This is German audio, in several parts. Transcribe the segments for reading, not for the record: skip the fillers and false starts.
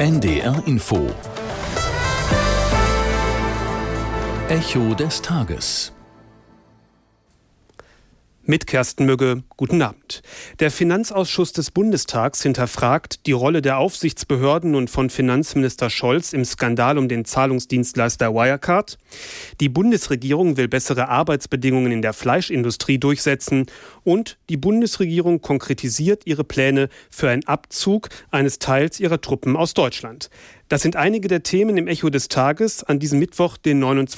NDR Info. Echo des Tages. Mit Kersten Mügge, guten Abend. Der Finanzausschuss des Bundestags hinterfragt die Rolle der Aufsichtsbehörden und von Finanzminister Scholz im Skandal um den Zahlungsdienstleister Wirecard. Die Bundesregierung will bessere Arbeitsbedingungen in der Fleischindustrie durchsetzen. Und die Bundesregierung konkretisiert ihre Pläne für einen Abzug eines Teils ihrer Truppen aus Deutschland. Das sind einige der Themen im Echo des Tages an diesem Mittwoch, den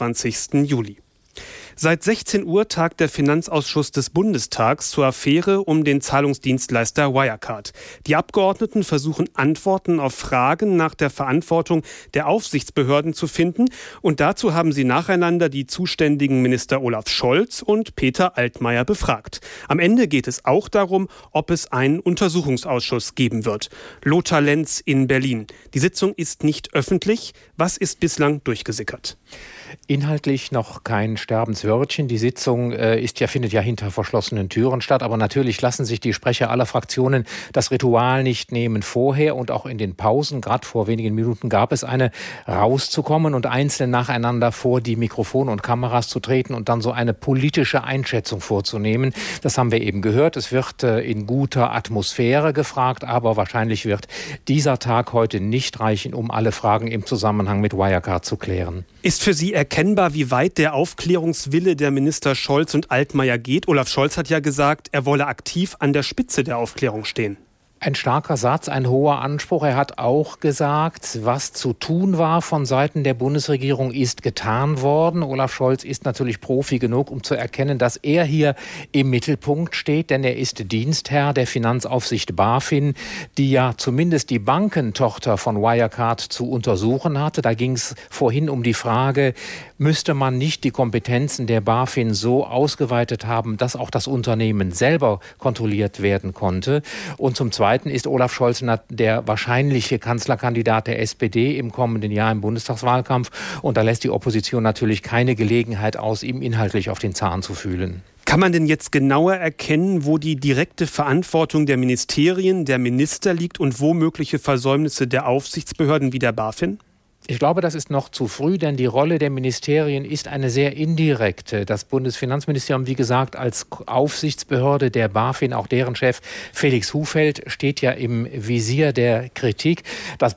29. Juli. Seit 16 Uhr tagt der Finanzausschuss des Bundestags zur Affäre um den Zahlungsdienstleister Wirecard. Die Abgeordneten versuchen Antworten auf Fragen nach der Verantwortung der Aufsichtsbehörden zu finden. Und dazu haben sie nacheinander die zuständigen Minister Olaf Scholz und Peter Altmaier befragt. Am Ende geht es auch darum, ob es einen Untersuchungsausschuss geben wird. Lothar Lenz in Berlin. Die Sitzung ist nicht öffentlich. Was ist bislang durchgesickert? Inhaltlich noch kein Sterbenswörtchen. Die Sitzung findet ja hinter verschlossenen Türen statt. Aber natürlich lassen sich die Sprecher aller Fraktionen das Ritual nicht nehmen. Vorher und auch in den Pausen, gerade vor wenigen Minuten, gab es eine, rauszukommen und einzeln nacheinander vor die Mikrofone und Kameras zu treten und dann so eine politische Einschätzung vorzunehmen. Das haben wir eben gehört. Es wird in guter Atmosphäre gefragt, aber wahrscheinlich wird dieser Tag heute nicht reichen, um alle Fragen im Zusammenhang mit Wirecard zu klären. Ist für Sie erkennbar, wie weit der Aufklärungswille der Minister Scholz und Altmaier geht? Olaf Scholz hat ja gesagt, er wolle aktiv an der Spitze der Aufklärung stehen. Ein starker Satz, ein hoher Anspruch. Er hat auch gesagt, was zu tun war von Seiten der Bundesregierung, ist getan worden. Olaf Scholz ist natürlich Profi genug, um zu erkennen, dass er hier im Mittelpunkt steht, denn er ist Dienstherr der Finanzaufsicht BaFin, die ja zumindest die Bankentochter von Wirecard zu untersuchen hatte. Da ging es vorhin um die Frage, müsste man nicht die Kompetenzen der BaFin so ausgeweitet haben, dass auch das Unternehmen selber kontrolliert werden konnte. Und zum Zweiten ist Olaf Scholz der wahrscheinliche Kanzlerkandidat der SPD im kommenden Jahr im Bundestagswahlkampf. Und da lässt die Opposition natürlich keine Gelegenheit aus, ihm inhaltlich auf den Zahn zu fühlen. Kann man denn jetzt genauer erkennen, wo die direkte Verantwortung der Ministerien, der Minister liegt und wo mögliche Versäumnisse der Aufsichtsbehörden wie der BaFin? Ich glaube, das ist noch zu früh, denn die Rolle der Ministerien ist eine sehr indirekte. Das Bundesfinanzministerium, wie gesagt, als Aufsichtsbehörde der BaFin, auch deren Chef Felix Hufeld, steht ja im Visier der Kritik. Das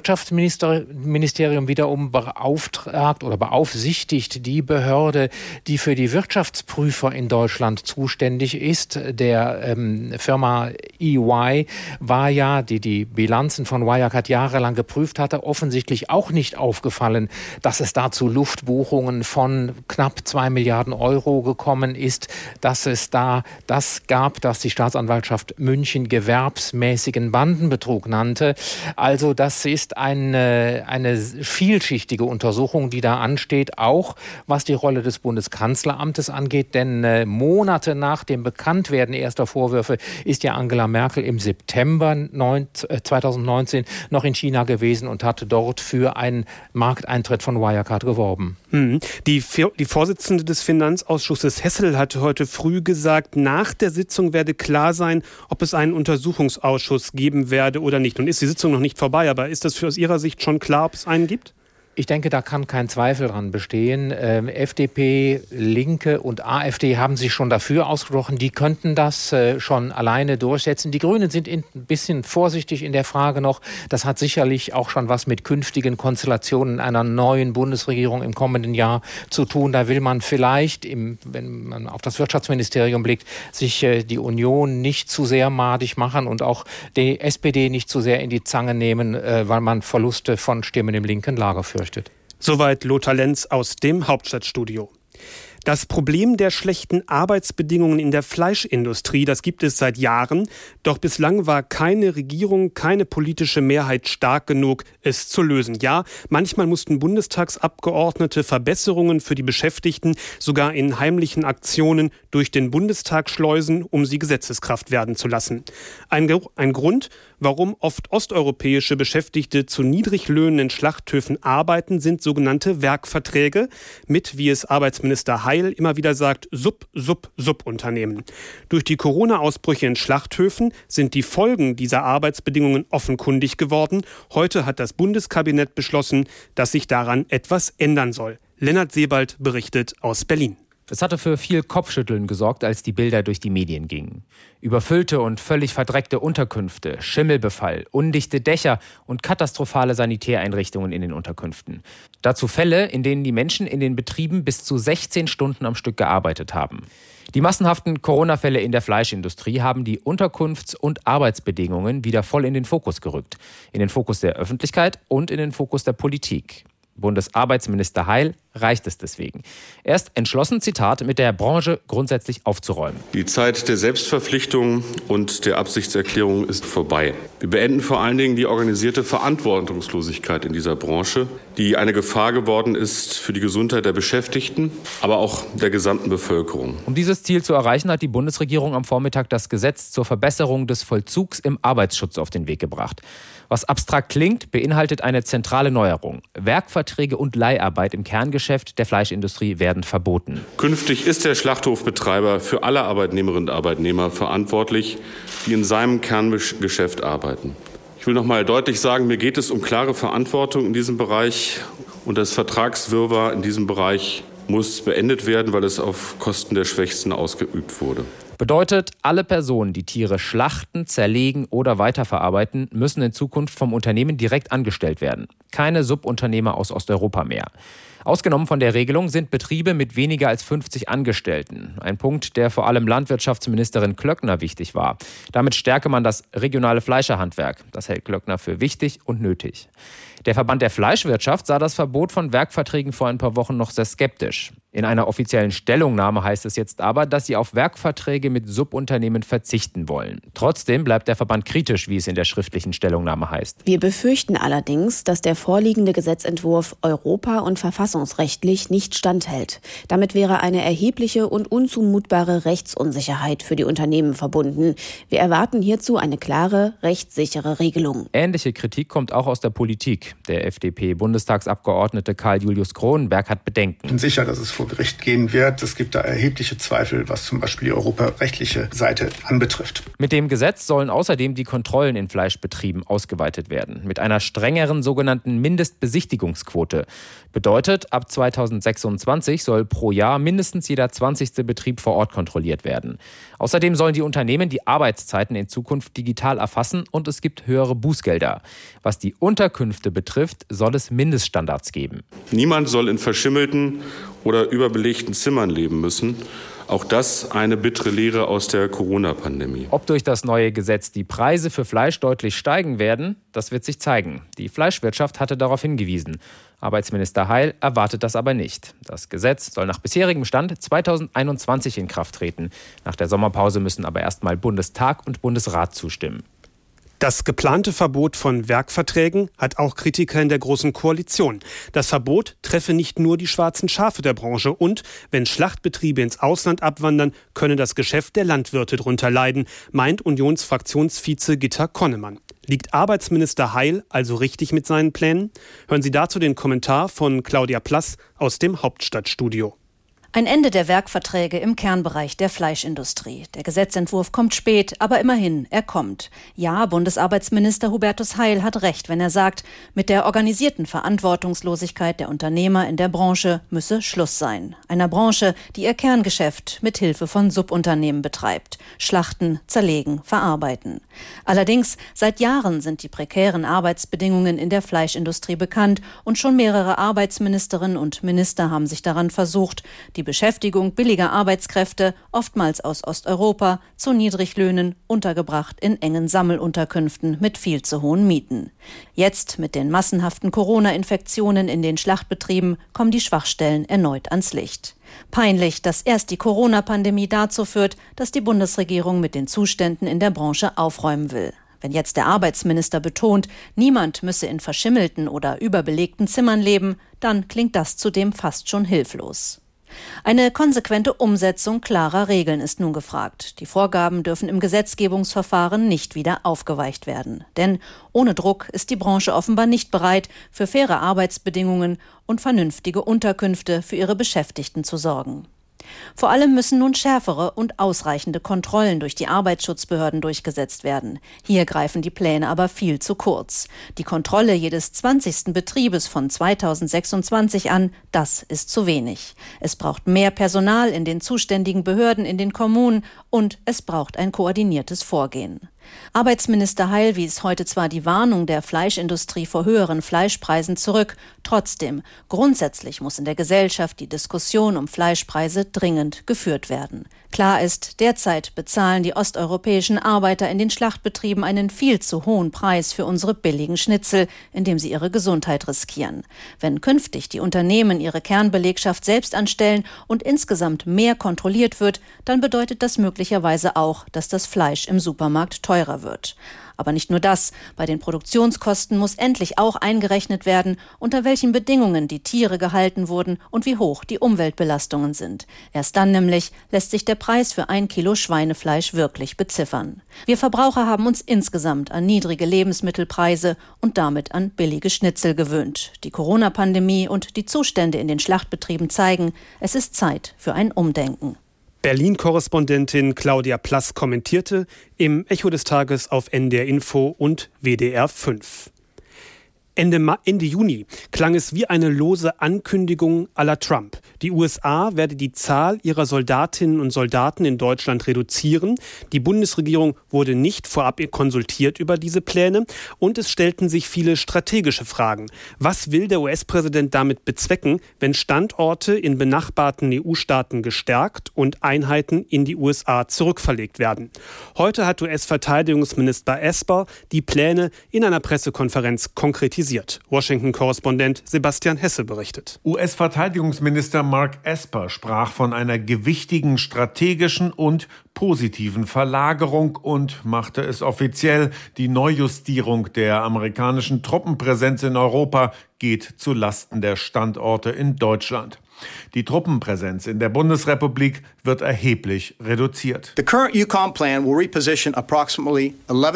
Bundeswirtschaftsministerium wiederum beauftragt oder beaufsichtigt die Behörde, die für die Wirtschaftsprüfer in Deutschland zuständig ist. Der Firma EY war ja, die Bilanzen von Wirecard jahrelang geprüft hatte, offensichtlich auch nicht aufgefallen, dass es da zu Luftbuchungen von knapp 2 Milliarden Euro gekommen ist, dass es da das gab, das die Staatsanwaltschaft München gewerbsmäßigen Bandenbetrug nannte. Also das ist eine vielschichtige Untersuchung, die da ansteht, auch was die Rolle des Bundeskanzleramtes angeht, denn Monate nach dem Bekanntwerden erster Vorwürfe ist ja Angela Merkel im September 2019 noch in China gewesen und hatte dort für einen Markteintritt von Wirecard geworben. Die Vorsitzende des Finanzausschusses Hessel hatte heute früh gesagt, nach der Sitzung werde klar sein, ob es einen Untersuchungsausschuss geben werde oder nicht. Nun ist die Sitzung noch nicht vorbei, aber ist das aus Ihrer Sicht schon klar, ob es einen gibt? Ich denke, da kann kein Zweifel dran bestehen. FDP, Linke und AfD haben sich schon dafür ausgesprochen. Die könnten das schon alleine durchsetzen. Die Grünen sind ein bisschen vorsichtig in der Frage noch. Das hat sicherlich auch schon was mit künftigen Konstellationen einer neuen Bundesregierung im kommenden Jahr zu tun. Da will man vielleicht, wenn man auf das Wirtschaftsministerium blickt, sich die Union nicht zu sehr madig machen und auch die SPD nicht zu sehr in die Zange nehmen, weil man Verluste von Stimmen im linken Lager fürchtet. Soweit Lothar Lenz aus dem Hauptstadtstudio. Das Problem der schlechten Arbeitsbedingungen in der Fleischindustrie, das gibt es seit Jahren. Doch bislang war keine Regierung, keine politische Mehrheit stark genug, es zu lösen. Ja, manchmal mussten Bundestagsabgeordnete Verbesserungen für die Beschäftigten sogar in heimlichen Aktionen durch den Bundestag schleusen, um sie Gesetzeskraft werden zu lassen. Ein Grund, Warum oft osteuropäische Beschäftigte zu Niedriglöhnen in Schlachthöfen arbeiten, sind sogenannte Werkverträge mit, wie es Arbeitsminister Heil immer wieder sagt, Subunternehmen. Durch die Corona-Ausbrüche in Schlachthöfen sind die Folgen dieser Arbeitsbedingungen offenkundig geworden. Heute hat das Bundeskabinett beschlossen, dass sich daran etwas ändern soll. Lennart Sebald berichtet aus Berlin. Es hatte für viel Kopfschütteln gesorgt, als die Bilder durch die Medien gingen. Überfüllte und völlig verdreckte Unterkünfte, Schimmelbefall, undichte Dächer und katastrophale Sanitäreinrichtungen in den Unterkünften. Dazu Fälle, in denen die Menschen in den Betrieben bis zu 16 Stunden am Stück gearbeitet haben. Die massenhaften Corona-Fälle in der Fleischindustrie haben die Unterkunfts- und Arbeitsbedingungen wieder voll in den Fokus gerückt. In den Fokus der Öffentlichkeit und in den Fokus der Politik. Bundesarbeitsminister Heil reicht es deswegen. Er ist entschlossen, Zitat, mit der Branche grundsätzlich aufzuräumen. Die Zeit der Selbstverpflichtung und der Absichtserklärung ist vorbei. Wir beenden vor allen Dingen die organisierte Verantwortungslosigkeit in dieser Branche, die eine Gefahr geworden ist für die Gesundheit der Beschäftigten, aber auch der gesamten Bevölkerung. Um dieses Ziel zu erreichen, hat die Bundesregierung am Vormittag das Gesetz zur Verbesserung des Vollzugs im Arbeitsschutz auf den Weg gebracht. Was abstrakt klingt, beinhaltet eine zentrale Neuerung. Werkverträge und Leiharbeit im Kerngeschäft der Fleischindustrie werden verboten. Künftig ist der Schlachthofbetreiber für alle Arbeitnehmerinnen und Arbeitnehmer verantwortlich, die in seinem Kerngeschäft arbeiten. Ich will noch mal deutlich sagen, mir geht es um klare Verantwortung in diesem Bereich und das Vertragswirrwarr in diesem Bereich muss beendet werden, weil es auf Kosten der Schwächsten ausgeübt wurde. Bedeutet, alle Personen, die Tiere schlachten, zerlegen oder weiterverarbeiten, müssen in Zukunft vom Unternehmen direkt angestellt werden. Keine Subunternehmer aus Osteuropa mehr. Ausgenommen von der Regelung sind Betriebe mit weniger als 50 Angestellten. Ein Punkt, der vor allem Landwirtschaftsministerin Klöckner wichtig war. Damit stärke man das regionale Fleischerhandwerk. Das hält Klöckner für wichtig und nötig. Der Verband der Fleischwirtschaft sah das Verbot von Werkverträgen vor ein paar Wochen noch sehr skeptisch. In einer offiziellen Stellungnahme heißt es jetzt aber, dass sie auf Werkverträge mit Subunternehmen verzichten wollen. Trotzdem bleibt der Verband kritisch, wie es in der schriftlichen Stellungnahme heißt. Wir befürchten allerdings, dass der vorliegende Gesetzentwurf europa- und verfassungsrechtlich nicht standhält. Damit wäre eine erhebliche und unzumutbare Rechtsunsicherheit für die Unternehmen verbunden. Wir erwarten hierzu eine klare, rechtssichere Regelung. Ähnliche Kritik kommt auch aus der Politik. Der FDP-Bundestagsabgeordnete Karl-Julius Kronenberg hat Bedenken. Ich bin sicher, dass es vor Gericht gehen wird. Es gibt da erhebliche Zweifel, was zum Beispiel die europarechtliche Seite anbetrifft. Mit dem Gesetz sollen außerdem die Kontrollen in Fleischbetrieben ausgeweitet werden. Mit einer strengeren sogenannten Mindestbesichtigungsquote. Bedeutet, ab 2026 soll pro Jahr mindestens jeder 20. Betrieb vor Ort kontrolliert werden. Außerdem sollen die Unternehmen die Arbeitszeiten in Zukunft digital erfassen und es gibt höhere Bußgelder. Was die Unterkünfte betrifft, soll es Mindeststandards geben. Niemand soll in verschimmelten oder überbelegten Zimmern leben müssen. Auch das eine bittere Lehre aus der Corona-Pandemie. Ob durch das neue Gesetz die Preise für Fleisch deutlich steigen werden, das wird sich zeigen. Die Fleischwirtschaft hatte darauf hingewiesen. Arbeitsminister Heil erwartet das aber nicht. Das Gesetz soll nach bisherigem Stand 2021 in Kraft treten. Nach der Sommerpause müssen aber erstmal Bundestag und Bundesrat zustimmen. Das geplante Verbot von Werkverträgen hat auch Kritiker in der Großen Koalition. Das Verbot treffe nicht nur die schwarzen Schafe der Branche und, wenn Schlachtbetriebe ins Ausland abwandern, könne das Geschäft der Landwirte drunter leiden, meint Unionsfraktionsvize Gitta Konnemann. Liegt Arbeitsminister Heil also richtig mit seinen Plänen? Hören Sie dazu den Kommentar von Claudia Plass aus dem Hauptstadtstudio. Ein Ende der Werkverträge im Kernbereich der Fleischindustrie. Der Gesetzentwurf kommt spät, aber immerhin, er kommt. Ja, Bundesarbeitsminister Hubertus Heil hat recht, wenn er sagt, mit der organisierten Verantwortungslosigkeit der Unternehmer in der Branche müsse Schluss sein. Einer Branche, die ihr Kerngeschäft mit Hilfe von Subunternehmen betreibt. Schlachten, zerlegen, verarbeiten. Allerdings, seit Jahren sind die prekären Arbeitsbedingungen in der Fleischindustrie bekannt und schon mehrere Arbeitsministerinnen und Minister haben sich daran versucht, die Beschäftigung billiger Arbeitskräfte, oftmals aus Osteuropa, zu Niedriglöhnen, untergebracht in engen Sammelunterkünften mit viel zu hohen Mieten. Jetzt, mit den massenhaften Corona-Infektionen in den Schlachtbetrieben, kommen die Schwachstellen erneut ans Licht. Peinlich, dass erst die Corona-Pandemie dazu führt, dass die Bundesregierung mit den Zuständen in der Branche aufräumen will. Wenn jetzt der Arbeitsminister betont, niemand müsse in verschimmelten oder überbelegten Zimmern leben, dann klingt das zudem fast schon hilflos. Eine konsequente Umsetzung klarer Regeln ist nun gefragt. Die Vorgaben dürfen im Gesetzgebungsverfahren nicht wieder aufgeweicht werden. Denn ohne Druck ist die Branche offenbar nicht bereit, für faire Arbeitsbedingungen und vernünftige Unterkünfte für ihre Beschäftigten zu sorgen. Vor allem müssen nun schärfere und ausreichende Kontrollen durch die Arbeitsschutzbehörden durchgesetzt werden. Hier greifen die Pläne aber viel zu kurz. Die Kontrolle jedes 20. Betriebes von 2026 an, das ist zu wenig. Es braucht mehr Personal in den zuständigen Behörden in den Kommunen und es braucht ein koordiniertes Vorgehen. Arbeitsminister Heil wies heute zwar die Warnung der Fleischindustrie vor höheren Fleischpreisen zurück, trotzdem, grundsätzlich muss in der Gesellschaft die Diskussion um Fleischpreise dringend geführt werden. Klar ist, derzeit bezahlen die osteuropäischen Arbeiter in den Schlachtbetrieben einen viel zu hohen Preis für unsere billigen Schnitzel, indem sie ihre Gesundheit riskieren. Wenn künftig die Unternehmen ihre Kernbelegschaft selbst anstellen und insgesamt mehr kontrolliert wird, dann bedeutet das möglicherweise auch, dass das Fleisch im Supermarkt teurer wird. Aber nicht nur das, bei den Produktionskosten muss endlich auch eingerechnet werden, unter welchen Bedingungen die Tiere gehalten wurden und wie hoch die Umweltbelastungen sind. Erst dann nämlich lässt sich der Preis für 1 Kilo Schweinefleisch wirklich beziffern. Wir Verbraucher haben uns insgesamt an niedrige Lebensmittelpreise und damit an billige Schnitzel gewöhnt. Die Corona-Pandemie und die Zustände in den Schlachtbetrieben zeigen, es ist Zeit für ein Umdenken. Berlin-Korrespondentin Claudia Plass kommentierte im Echo des Tages auf NDR Info und WDR 5. Ende Juni klang es wie eine lose Ankündigung à la Trump. Die USA werde die Zahl ihrer Soldatinnen und Soldaten in Deutschland reduzieren. Die Bundesregierung wurde nicht vorab konsultiert über diese Pläne und es stellten sich viele strategische Fragen. Was will der US-Präsident damit bezwecken, wenn Standorte in benachbarten EU-Staaten gestärkt und Einheiten in die USA zurückverlegt werden? Heute hat US-Verteidigungsminister Esper die Pläne in einer Pressekonferenz konkretisiert. Washington-Korrespondent Sebastian Hesse berichtet. US-Verteidigungsminister Mark Esper sprach von einer gewichtigen strategischen und positiven Verlagerung und machte es offiziell, die Neujustierung der amerikanischen Truppenpräsenz in Europa geht zu Lasten der Standorte in Deutschland. Die Truppenpräsenz in der Bundesrepublik wird erheblich reduziert. The current EUCOM plan will reposition approximately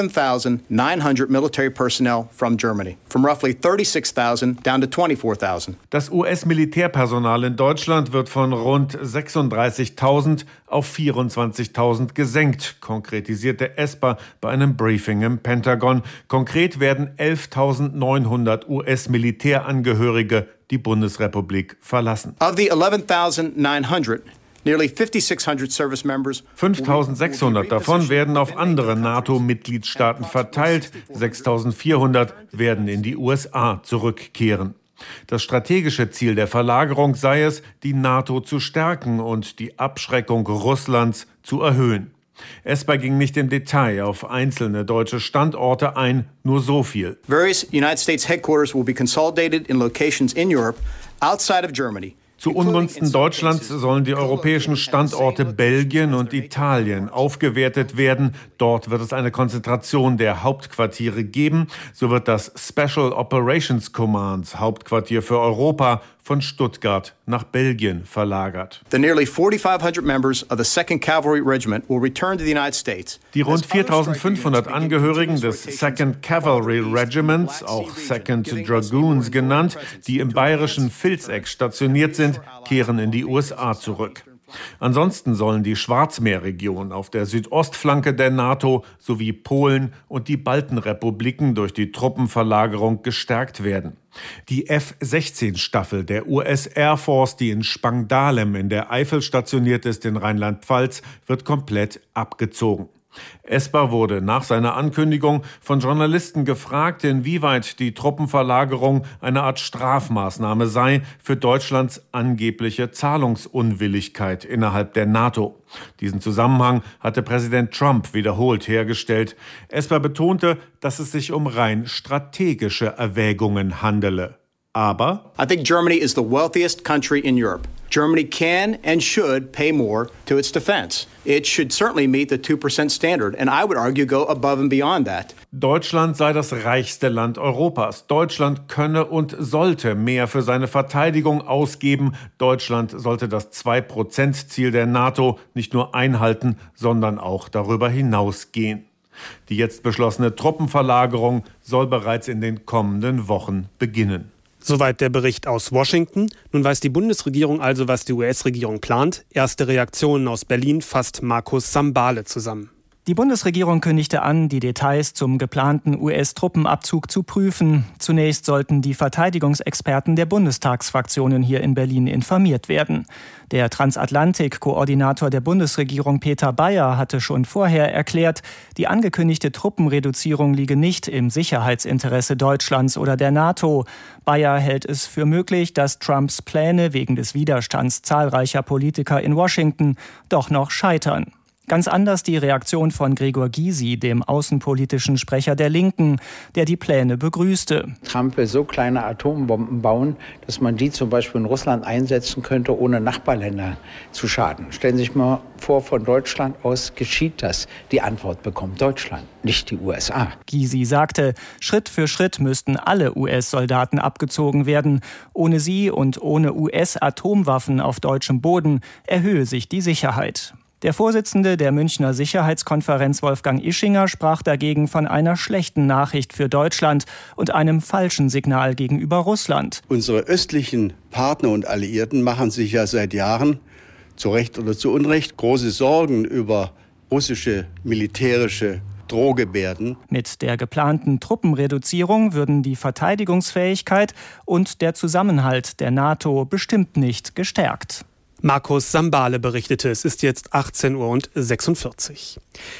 11,900 military personnel from Germany, from roughly 36,000 down to 24,000. Das US-Militärpersonal in Deutschland wird von rund 36.000 auf 24.000 gesenkt, konkretisierte Esper bei einem Briefing im Pentagon. Konkret werden 11.900 US-Militärangehörige die Bundesrepublik verlassen. Of the 11,900, nearly 5,600 service members. 5.600 davon werden auf andere NATO-Mitgliedstaaten verteilt. 6.400 werden in die USA zurückkehren. Das strategische Ziel der Verlagerung sei es, die NATO zu stärken und die Abschreckung Russlands zu erhöhen. Esper ging nicht im Detail auf einzelne deutsche Standorte ein, nur so viel. Various United States headquarters will be consolidated in locations in Europe outside of Germany. Zu Ungunsten Deutschlands sollen die europäischen Standorte Belgien und Italien aufgewertet werden. Dort wird es eine Konzentration der Hauptquartiere geben. So wird das Special Operations Command, Hauptquartier für Europa, von Stuttgart nach Belgien verlagert. The nearly 4,500 members of the 2nd Cavalry Regiment will return to the United States. Die rund 4.500 Angehörigen des 2nd Cavalry Regiments, auch 2nd Dragoons genannt, die im bayerischen Vilseck stationiert sind, kehren in die USA zurück. Ansonsten sollen die Schwarzmeerregion auf der Südostflanke der NATO sowie Polen und die Baltenrepubliken durch die Truppenverlagerung gestärkt werden. Die F-16-Staffel der US Air Force, die in Spangdahlem in der Eifel stationiert ist in Rheinland-Pfalz, wird komplett abgezogen. Esper wurde nach seiner Ankündigung von Journalisten gefragt, inwieweit die Truppenverlagerung eine Art Strafmaßnahme sei für Deutschlands angebliche Zahlungsunwilligkeit innerhalb der NATO. Diesen Zusammenhang hatte Präsident Trump wiederholt hergestellt. Esper betonte, dass es sich um rein strategische Erwägungen handele. Aber I think Germany is the wealthiest country in Europe. Germany can and should pay more to its defense. It should certainly meet the 2% standard, and I would argue go above and beyond that. Deutschland sei das reichste Land Europas. Deutschland könne und sollte mehr für seine Verteidigung ausgeben. Deutschland sollte das 2%-Ziel der NATO nicht nur einhalten, sondern auch darüber hinausgehen. Die jetzt beschlossene Truppenverlagerung soll bereits in den kommenden Wochen beginnen. Soweit der Bericht aus Washington. Nun weiß die Bundesregierung also, was die US-Regierung plant. Erste Reaktionen aus Berlin fasst Markus Sambale zusammen. Die Bundesregierung kündigte an, die Details zum geplanten US-Truppenabzug zu prüfen. Zunächst sollten die Verteidigungsexperten der Bundestagsfraktionen hier in Berlin informiert werden. Der Transatlantik-Koordinator der Bundesregierung Peter Bayer hatte schon vorher erklärt, die angekündigte Truppenreduzierung liege nicht im Sicherheitsinteresse Deutschlands oder der NATO. Bayer hält es für möglich, dass Trumps Pläne wegen des Widerstands zahlreicher Politiker in Washington doch noch scheitern. Ganz anders die Reaktion von Gregor Gysi, dem außenpolitischen Sprecher der Linken, der die Pläne begrüßte. Trump will so kleine Atombomben bauen, dass man die zum Beispiel in Russland einsetzen könnte, ohne Nachbarländer zu schaden. Stellen Sie sich mal vor, von Deutschland aus geschieht das. Die Antwort bekommt Deutschland, nicht die USA. Gysi sagte, Schritt für Schritt müssten alle US-Soldaten abgezogen werden. Ohne sie und ohne US-Atomwaffen auf deutschem Boden erhöhe sich die Sicherheit. Der Vorsitzende der Münchner Sicherheitskonferenz Wolfgang Ischinger sprach dagegen von einer schlechten Nachricht für Deutschland und einem falschen Signal gegenüber Russland. Unsere östlichen Partner und Alliierten machen sich ja seit Jahren, zu Recht oder zu Unrecht, große Sorgen über russische militärische Drohgebärden. Mit der geplanten Truppenreduzierung würden die Verteidigungsfähigkeit und der Zusammenhalt der NATO bestimmt nicht gestärkt. Markus Sambale berichtete, es ist jetzt 18:46 Uhr.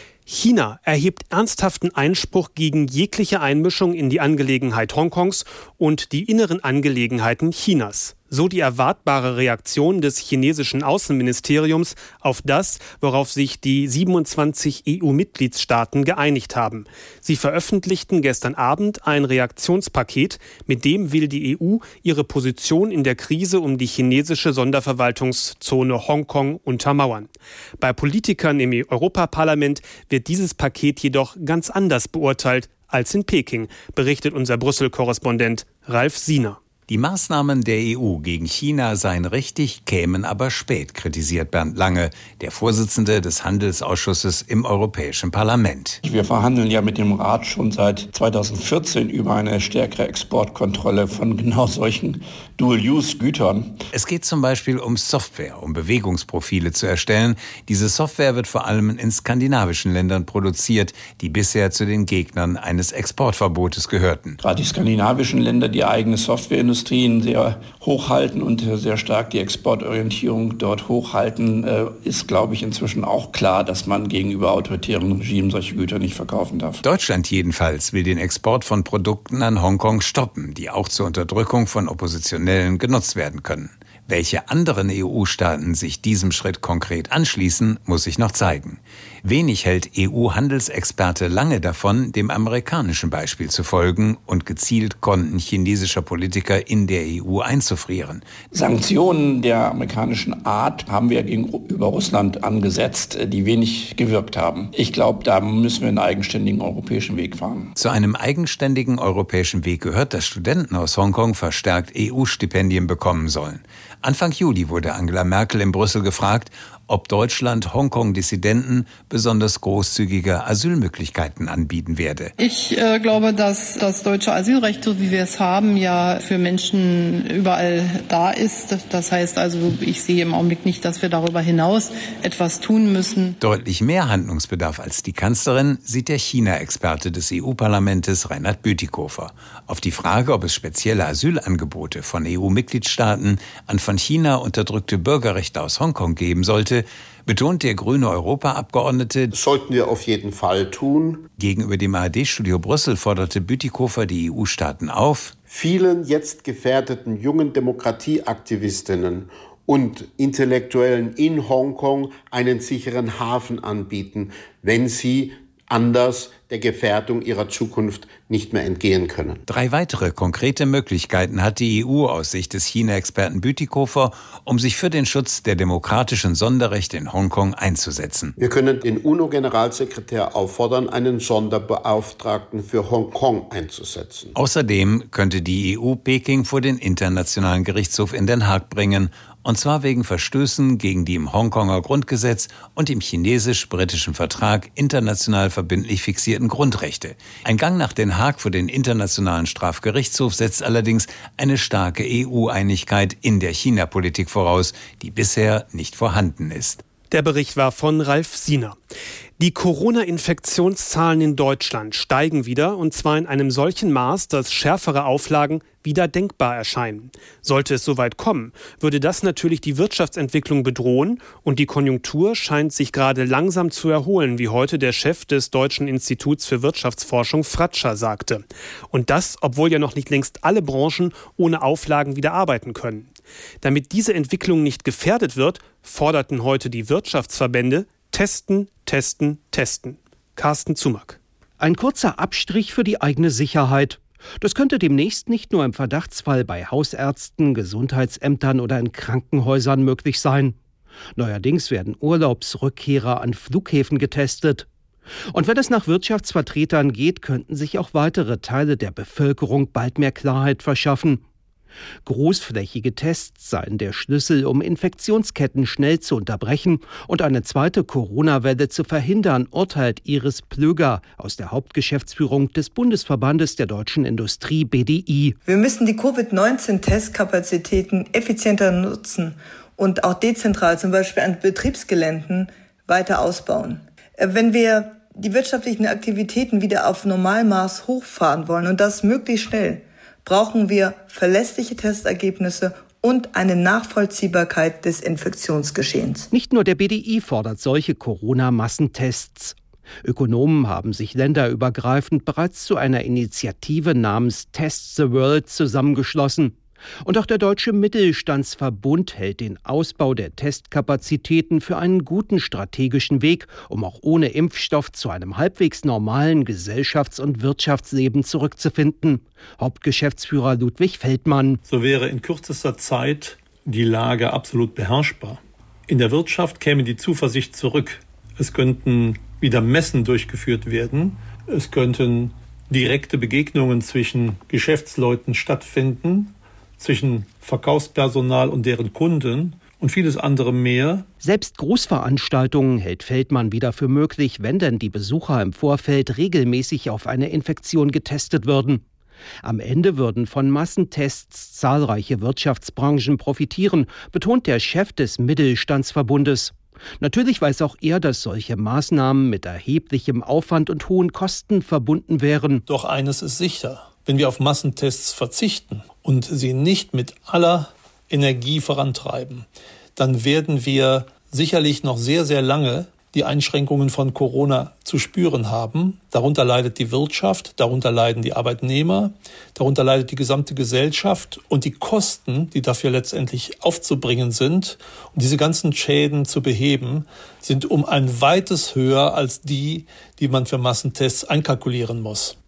China erhebt ernsthaften Einspruch gegen jegliche Einmischung in die Angelegenheit Hongkongs und die inneren Angelegenheiten Chinas. So die erwartbare Reaktion des chinesischen Außenministeriums auf das, worauf sich die 27 EU-Mitgliedstaaten geeinigt haben. Sie veröffentlichten gestern Abend ein Reaktionspaket, mit dem will die EU ihre Position in der Krise um die chinesische Sonderverwaltungszone Hongkong untermauern. Bei Politikern im Europaparlament wird dieses Paket jedoch ganz anders beurteilt als in Peking, berichtet unser Brüssel-Korrespondent Ralf Siener. Die Maßnahmen der EU gegen China seien richtig, kämen aber spät, kritisiert Bernd Lange, der Vorsitzende des Handelsausschusses im Europäischen Parlament. Wir verhandeln ja mit dem Rat schon seit 2014 über eine stärkere Exportkontrolle von genau solchen Dual-Use-Gütern. Es geht zum Beispiel um Software, um Bewegungsprofile zu erstellen. Diese Software wird vor allem in skandinavischen Ländern produziert, die bisher zu den Gegnern eines Exportverbotes gehörten. Gerade die skandinavischen Länder, die eigene Softwareindustrien sehr hochhalten und sehr stark die Exportorientierung dort hochhalten, ist, glaube ich, inzwischen auch klar, dass man gegenüber autoritären Regimen solche Güter nicht verkaufen darf. Deutschland jedenfalls will den Export von Produkten an Hongkong stoppen, die auch zur Unterdrückung von Oppositionellen genutzt werden können. Welche anderen EU-Staaten sich diesem Schritt konkret anschließen, muss sich noch zeigen. Wenig hält EU-Handelsexperte Lange davon, dem amerikanischen Beispiel zu folgen und gezielt Konten chinesischer Politiker in der EU einzufrieren. Sanktionen der amerikanischen Art haben wir gegenüber Russland angesetzt, die wenig gewirkt haben. Ich glaube, da müssen wir einen eigenständigen europäischen Weg fahren. Zu einem eigenständigen europäischen Weg gehört, dass Studenten aus Hongkong verstärkt EU-Stipendien bekommen sollen. Anfang Juli wurde Angela Merkel in Brüssel gefragt, ob Deutschland Hongkong-Dissidenten besonders großzügige Asylmöglichkeiten anbieten werde. Ich glaube, dass das deutsche Asylrecht, so wie wir es haben, ja für Menschen überall da ist. Das heißt also, ich sehe im Augenblick nicht, dass wir darüber hinaus etwas tun müssen. Deutlich mehr Handlungsbedarf als die Kanzlerin sieht der China-Experte des EU-Parlaments Reinhard Bütikofer. Auf die Frage, ob es spezielle Asylangebote von EU-Mitgliedstaaten an von China unterdrückte Bürgerrechte aus Hongkong geben sollte, betont der grüne Europaabgeordnete, das sollten wir auf jeden Fall tun. Gegenüber dem ARD-Studio Brüssel forderte Bütikofer die EU-Staaten auf, vielen jetzt gefährdeten jungen Demokratieaktivistinnen und Intellektuellen in Hongkong einen sicheren Hafen anbieten, wenn sie anders der Gefährdung ihrer Zukunft nicht mehr entgehen können. 3 weitere konkrete Möglichkeiten hat die EU aus Sicht des China-Experten Bütikofer, um sich für den Schutz der demokratischen Sonderrechte in Hongkong einzusetzen. Wir können den UNO-Generalsekretär auffordern, einen Sonderbeauftragten für Hongkong einzusetzen. Außerdem könnte die EU Peking vor den Internationalen Gerichtshof in Den Haag bringen, und zwar wegen Verstößen gegen die im Hongkonger Grundgesetz und im chinesisch-britischen Vertrag international verbindlich fixierten Grundrechte. Ein Gang nach Den Haag vor den Internationalen Strafgerichtshof setzt allerdings eine starke EU-Einigkeit in der China-Politik voraus, die bisher nicht vorhanden ist. Der Bericht war von Ralf Siener. Die Corona-Infektionszahlen in Deutschland steigen wieder, und zwar in einem solchen Maß, dass schärfere Auflagen wieder denkbar erscheinen. Sollte es soweit kommen, würde das natürlich die Wirtschaftsentwicklung bedrohen, und die Konjunktur scheint sich gerade langsam zu erholen, wie heute der Chef des Deutschen Instituts für Wirtschaftsforschung Fratscher sagte. Und das, obwohl ja noch nicht längst alle Branchen ohne Auflagen wieder arbeiten können. Damit diese Entwicklung nicht gefährdet wird, forderten heute die Wirtschaftsverbände: Testen, testen, testen. Carsten Zumack. Ein kurzer Abstrich für die eigene Sicherheit. Das könnte demnächst nicht nur im Verdachtsfall bei Hausärzten, Gesundheitsämtern oder in Krankenhäusern möglich sein. Neuerdings werden Urlaubsrückkehrer an Flughäfen getestet. Und wenn es nach Wirtschaftsvertretern geht, könnten sich auch weitere Teile der Bevölkerung bald mehr Klarheit verschaffen. Großflächige Tests seien der Schlüssel, um Infektionsketten schnell zu unterbrechen und eine zweite Corona-Welle zu verhindern, urteilt Iris Plöger aus der Hauptgeschäftsführung des Bundesverbandes der deutschen Industrie BDI. Wir müssen die Covid-19-Testkapazitäten effizienter nutzen und auch dezentral, zum Beispiel an Betriebsgeländen, weiter ausbauen. Wenn wir die wirtschaftlichen Aktivitäten wieder auf Normalmaß hochfahren wollen, und das möglichst schnell, brauchen wir verlässliche Testergebnisse und eine Nachvollziehbarkeit des Infektionsgeschehens. Nicht nur der BDI fordert solche Corona-Massentests. Ökonomen haben sich länderübergreifend bereits zu einer Initiative namens Test the World zusammengeschlossen. Und auch der Deutsche Mittelstandsverbund hält den Ausbau der Testkapazitäten für einen guten strategischen Weg, um auch ohne Impfstoff zu einem halbwegs normalen Gesellschafts- und Wirtschaftsleben zurückzufinden. Hauptgeschäftsführer Ludwig Feldmann. So wäre in kürzester Zeit die Lage absolut beherrschbar. In der Wirtschaft käme die Zuversicht zurück. Es könnten wieder Messen durchgeführt werden. Es könnten direkte Begegnungen zwischen Geschäftsleuten stattfinden, zwischen Verkaufspersonal und deren Kunden und vieles andere mehr. Selbst Großveranstaltungen hält Feldmann wieder für möglich, wenn denn die Besucher im Vorfeld regelmäßig auf eine Infektion getestet würden. Am Ende würden von Massentests zahlreiche Wirtschaftsbranchen profitieren, betont der Chef des Mittelstandsverbundes. Natürlich weiß auch er, dass solche Maßnahmen mit erheblichem Aufwand und hohen Kosten verbunden wären. Doch eines ist sicher: Wenn wir auf Massentests verzichten und sie nicht mit aller Energie vorantreiben, dann werden wir sicherlich noch sehr, sehr lange die Einschränkungen von Corona zu spüren haben. Darunter leidet die Wirtschaft, darunter leiden die Arbeitnehmer, darunter leidet die gesamte Gesellschaft, und die Kosten, die dafür letztendlich aufzubringen sind, um diese ganzen Schäden zu beheben, sind um ein weites höher als die man für Massentests einkalkulieren muss.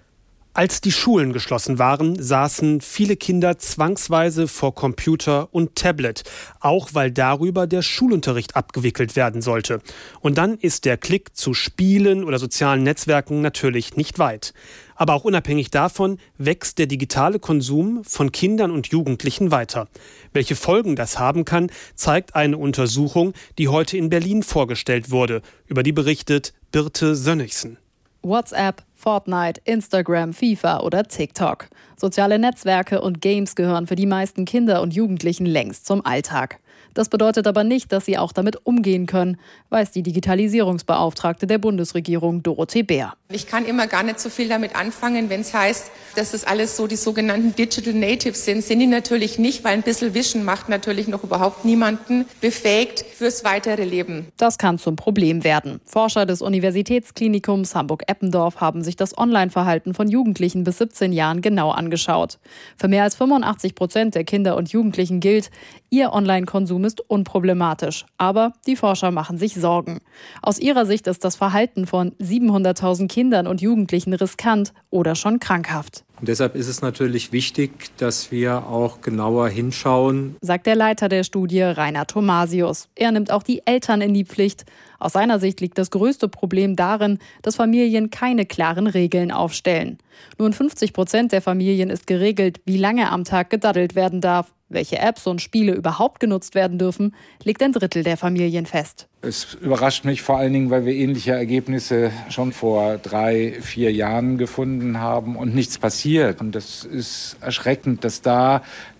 Als die Schulen geschlossen waren, saßen viele Kinder zwangsweise vor Computer und Tablet, auch weil darüber der Schulunterricht abgewickelt werden sollte. Und dann ist der Klick zu Spielen oder sozialen Netzwerken natürlich nicht weit. Aber auch unabhängig davon wächst der digitale Konsum von Kindern und Jugendlichen weiter. Welche Folgen das haben kann, zeigt eine Untersuchung, die heute in Berlin vorgestellt wurde. Über die berichtet Birte Sönnigsen. WhatsApp, Fortnite, Instagram, FIFA oder TikTok. Soziale Netzwerke und Games gehören für die meisten Kinder und Jugendlichen längst zum Alltag. Das bedeutet aber nicht, dass sie auch damit umgehen können, weiß die Digitalisierungsbeauftragte der Bundesregierung Dorothee Bär. Ich kann immer gar nicht so viel damit anfangen, wenn es heißt, dass das alles so die sogenannten Digital Natives sind. Sind die natürlich nicht, weil ein bisschen Wischen macht natürlich noch überhaupt niemanden befähigt fürs weitere Leben. Das kann zum Problem werden. Forscher des Universitätsklinikums Hamburg-Eppendorf haben sich das Online-Verhalten von Jugendlichen bis 17 Jahren genau angeschaut. Für mehr als 85% der Kinder und Jugendlichen gilt, Ihr Online-Konsum ist unproblematisch. Aber die Forscher machen sich Sorgen. Aus ihrer Sicht ist das Verhalten von 700.000 Kindern und Jugendlichen riskant oder schon krankhaft. Und deshalb ist es natürlich wichtig, dass wir auch genauer hinschauen, sagt der Leiter der Studie, Rainer Thomasius. Er nimmt auch die Eltern in die Pflicht. Aus seiner Sicht liegt das größte Problem darin, dass Familien keine klaren Regeln aufstellen. Nur in 50% der Familien ist geregelt, wie lange am Tag gedaddelt werden darf. Welche Apps und Spiele überhaupt genutzt werden dürfen, legt ein Drittel der Familien fest. Es überrascht mich vor allen Dingen, weil wir ähnliche Ergebnisse schon vor 3-4 Jahren gefunden haben und nichts passiert. Und das ist erschreckend, dass da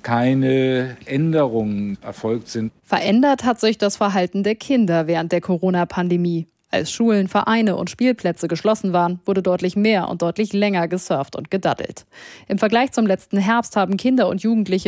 keine Änderungen erfolgt sind. Verändert hat sich das Verhalten der Kinder während der Corona-Pandemie. Als Schulen, Vereine und Spielplätze geschlossen waren, wurde deutlich mehr und deutlich länger gesurft und gedaddelt. Im Vergleich zum letzten Herbst haben Kinder und Jugendliche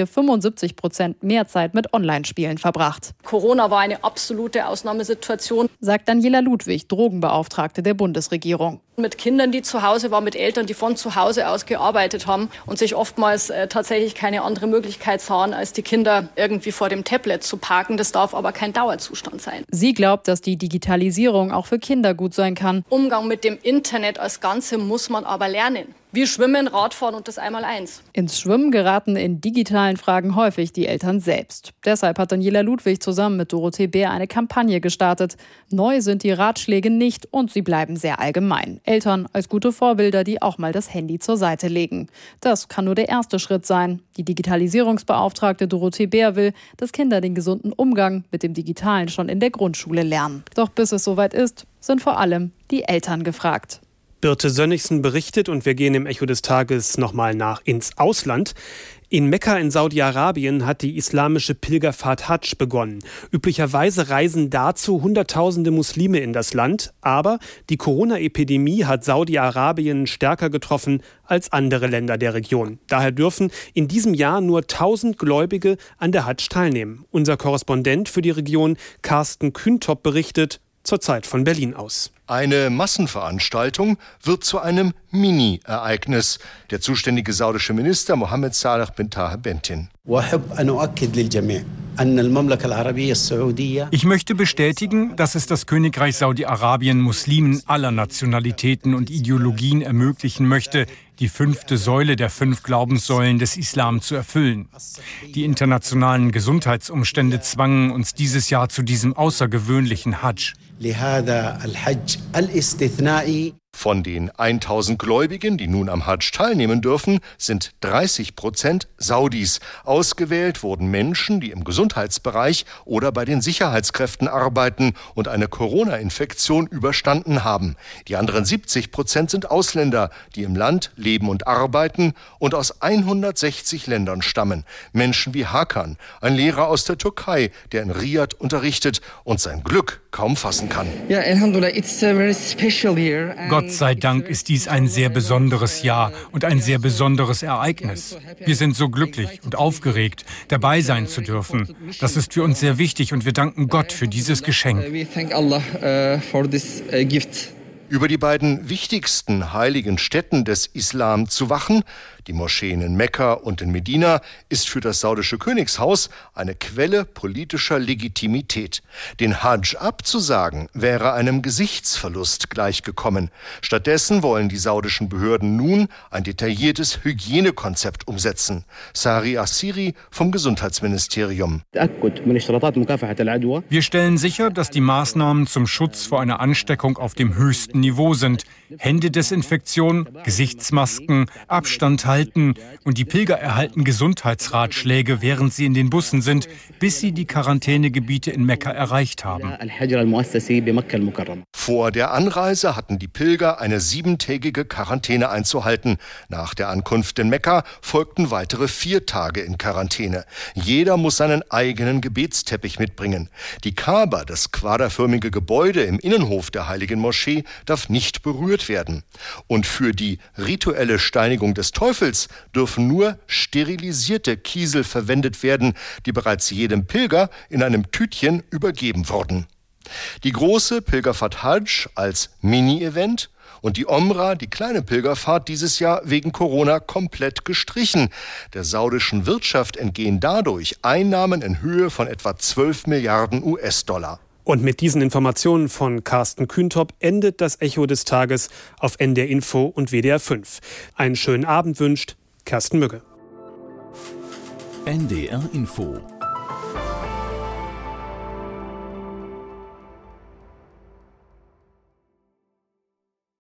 75% mehr Zeit mit Online-Spielen verbracht. Corona war eine absolute Ausnahmesituation, sagt Daniela Ludwig, Drogenbeauftragte der Bundesregierung. Mit Kindern, die zu Hause waren, mit Eltern, die von zu Hause aus gearbeitet haben und sich oftmals tatsächlich keine andere Möglichkeit sahen, als die Kinder irgendwie vor dem Tablet zu parken. Das darf aber kein Dauerzustand sein. Sie glaubt, dass die Digitalisierung auch für Kinder gut sein kann. Umgang mit dem Internet als Ganze muss man aber lernen. Wie Schwimmen, Radfahren und das Einmaleins. Ins Schwimmen geraten in digitalen Fragen häufig die Eltern selbst. Deshalb hat Daniela Ludwig zusammen mit Dorothee Bär eine Kampagne gestartet. Neu sind die Ratschläge nicht und sie bleiben sehr allgemein. Eltern als gute Vorbilder, die auch mal das Handy zur Seite legen. Das kann nur der erste Schritt sein. Die Digitalisierungsbeauftragte Dorothee Bär will, dass Kinder den gesunden Umgang mit dem Digitalen schon in der Grundschule lernen. Doch bis es soweit ist, sind vor allem die Eltern gefragt. Birte Sönnigsen berichtet und wir gehen im Echo des Tages nochmal ins Ausland. In Mekka in Saudi-Arabien hat die islamische Pilgerfahrt Hadsch begonnen. Üblicherweise reisen dazu Hunderttausende Muslime in das Land, aber die Corona-Epidemie hat Saudi-Arabien stärker getroffen als andere Länder der Region. Daher dürfen in diesem Jahr nur 1000 Gläubige an der Hadsch teilnehmen. Unser Korrespondent für die Region, Carsten Kühntop, berichtet zurzeit von Berlin aus. Eine Massenveranstaltung wird zu einem Mini-Ereignis. Der zuständige saudische Minister Mohammed Saleh bin Taher Bentin. Ich möchte bestätigen, dass es das Königreich Saudi-Arabien Muslimen aller Nationalitäten und Ideologien ermöglichen möchte, die 5. Säule der 5 Glaubenssäulen des Islam zu erfüllen. Die internationalen Gesundheitsumstände zwangen uns dieses Jahr zu diesem außergewöhnlichen Hadsch. Von den 1000 Gläubigen, die nun am Hadsch teilnehmen dürfen, sind 30% Saudis. Ausgewählt wurden Menschen, die im Gesundheitsbereich oder bei den Sicherheitskräften arbeiten und eine Corona-Infektion überstanden haben. Die anderen 70% sind Ausländer, die im Land leben und arbeiten und aus 160 Ländern stammen. Menschen wie Hakan, ein Lehrer aus der Türkei, der in Riyadh unterrichtet und sein Glück kaum fassen kann. Ja, Alhamdulillah, it's very special here. Gott sei Dank ist dies ein sehr besonderes Jahr und ein sehr besonderes Ereignis. Wir sind so glücklich und aufgeregt, dabei sein zu dürfen. Das ist für uns sehr wichtig und wir danken Gott für dieses Geschenk. Über die beiden wichtigsten heiligen Stätten des Islam zu wachen, die Moscheen in Mekka und in Medina, ist für das saudische Königshaus eine Quelle politischer Legitimität. Den Hadsch abzusagen, wäre einem Gesichtsverlust gleichgekommen. Stattdessen wollen die saudischen Behörden nun ein detailliertes Hygienekonzept umsetzen. Sari Assiri vom Gesundheitsministerium. Wir stellen sicher, dass die Maßnahmen zum Schutz vor einer Ansteckung auf dem höchsten Niveau sind. Händedesinfektion, Gesichtsmasken, Abstand halten und die Pilger erhalten Gesundheitsratschläge, während sie in den Bussen sind, bis sie die Quarantänegebiete in Mekka erreicht haben. Vor der Anreise hatten die Pilger eine 7-tägige Quarantäne einzuhalten. Nach der Ankunft in Mekka folgten weitere 4 Tage in Quarantäne. Jeder muss seinen eigenen Gebetsteppich mitbringen. Die Kaaba, das quaderförmige Gebäude im Innenhof der Heiligen Moschee, darf nicht berührt werden. Und für die rituelle Steinigung des Teufels dürfen nur sterilisierte Kiesel verwendet werden, die bereits jedem Pilger in einem Tütchen übergeben wurden. Die große Pilgerfahrt Hajj als Mini-Event und die Omra, die kleine Pilgerfahrt, dieses Jahr wegen Corona komplett gestrichen. Der saudischen Wirtschaft entgehen dadurch Einnahmen in Höhe von etwa 12 Milliarden US-Dollar. Und mit diesen Informationen von Carsten Kühntop endet das Echo des Tages auf NDR Info und WDR 5. Einen schönen Abend wünscht Kersten Mügge. NDR Info